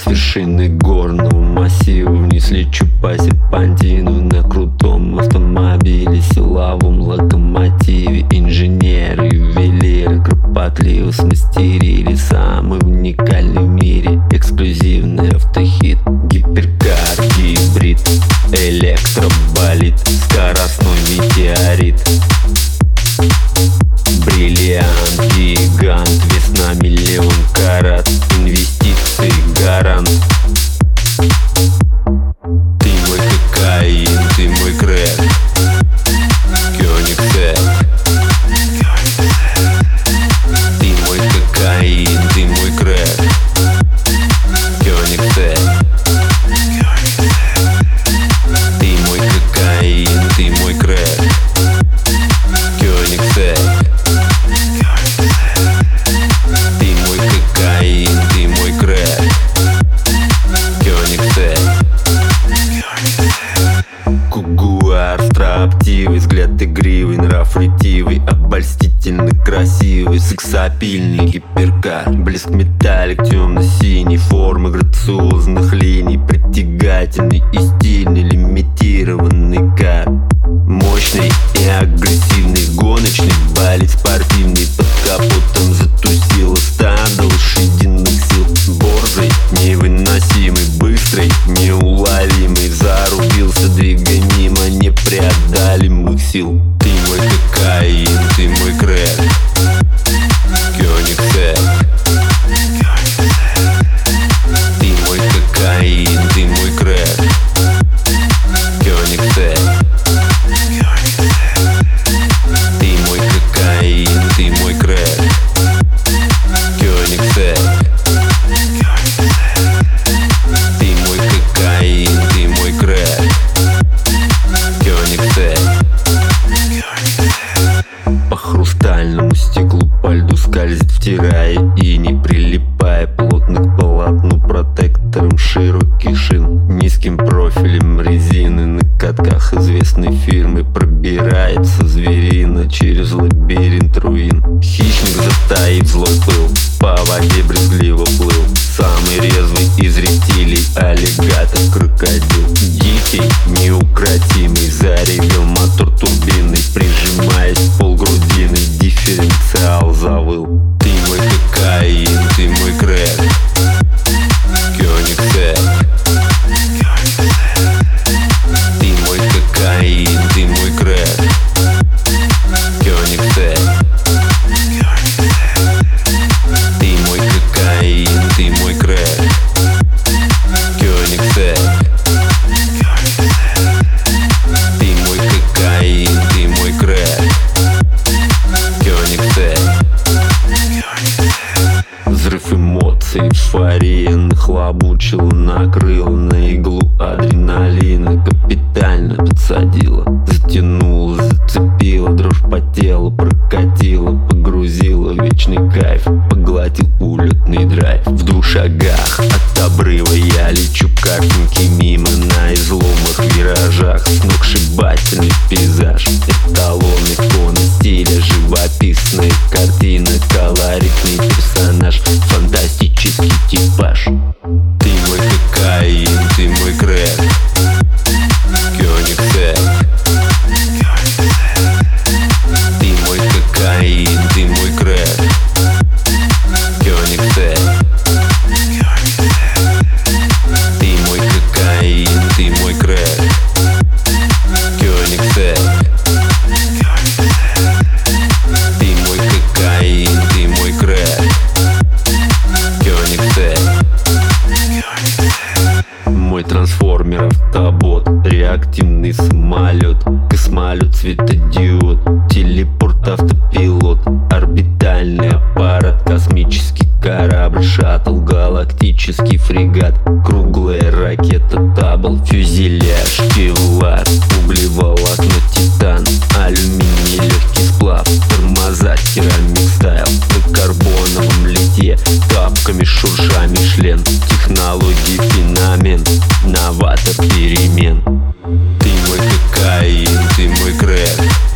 С вершины горного массива вниз лечу по серпантину на крутом автомобиле, силовом локомотиве. Инженеры, ювелиры кропотливо смастерили самый уникальный в мире эксклюзивный автохит. Гиперкар, гибрид, электроболид, скоростной метеорит. Бриллиант, гигант, весна 1 000 000 карат, инвестиции гарант. Ты мой кокаин, ты мой крэк, Кёнигсегг. Ты мой кокаин, ты мой крэк, Кёнигсегг. Ты мой кокаин, ты мой крэк, Кёнигсегг. Ты мой кокаин, ты мой крэк, Кёнигсегг. Кугуар строптивый, взгляд игривый, нрав ретивый, обольстительно красивый, сексапильный гиперкар. Блеск металлик темно-синий, формы грациозных линий, притягательный и стильный, лимитированный кар. Мощный и агрессивный, гоночный, болид спортивный, под капотом затусило стадо лошадиных сил. Борзый, невыносимый, быстрый, неуловимый, зарубился, двигай мимо непреодолимых сил. Ты мой кокаин, ты мой крэк, Кёнигсегг. Ты мой кокаин, ты мой крэк, Кёнигсегг. Ты мой кокаин, ты мой крэк, Кёнигсегг. Ты мой кокаин, ты мой крэк, Кёнигсегг. По хрустальному стеклу, по льду скользит, втирая и не прилипая плотно к полотну протектором широких шин. Низким профилем резины на катках известной фирмы пробирается зверина через лабиринт руин. Хищник, затаив злой пыл, по воде брезгливо плыл. Самый резвый из рептилий, аллигатор, крокодил. Дикий, неукротимый, заревел мотор турбины, прижимаясь к полгрудины, дифференциал завыл. Ты мой кокаин, ты мой крэк, Кёнигсегг. Ты мой кокаин, ты мой крэк, Кёнигсегг. Ты мой кокаин, ты мой крэк, Кёнигсегг. Ты мой кокаин, ты мой крэк, Кёнигсегг. Взрыв эмоций, эйфория нахлобучила, накрыла на иглу адреналина, капитально подсадила, затянула, зацепила, дрожь по телу прокатила, погрузила в вечный кайф, поглотил улетный драйв. В 2 шагах от обрыва я лечу картинки мимо, на изломах, виражах, сногсшибательный пейзаж, эталон икона стиля, живописная картина, колоритный персонаж, фантастический типаж. Ты мой кокаин, ты мой крэк, Кёнигсегг. Ты мой кокаин, ты мой крэк, Кёнигсегг. Ты мой кокаин, ты мой крэк, Кёнигсегг. Ты мой кокаин, ты мой крэк, Кёнигсегг. Мой трансформер, автобот, реактивный самолет, космолет, светодиод, телепорт, автопилот, орбитальный аппарат, космический корабль, шаттл, галактический фрегат, круглая ракета, табл, фюзеляж, кевлар, углеволокно, титан, алюминий, легкий сплав, тормоза, керамик стайл, на карбоновом лите, тапками шурша Мишлен, технологии феномен, новатор перемен. Ты мой кокаин, ты мой крэк,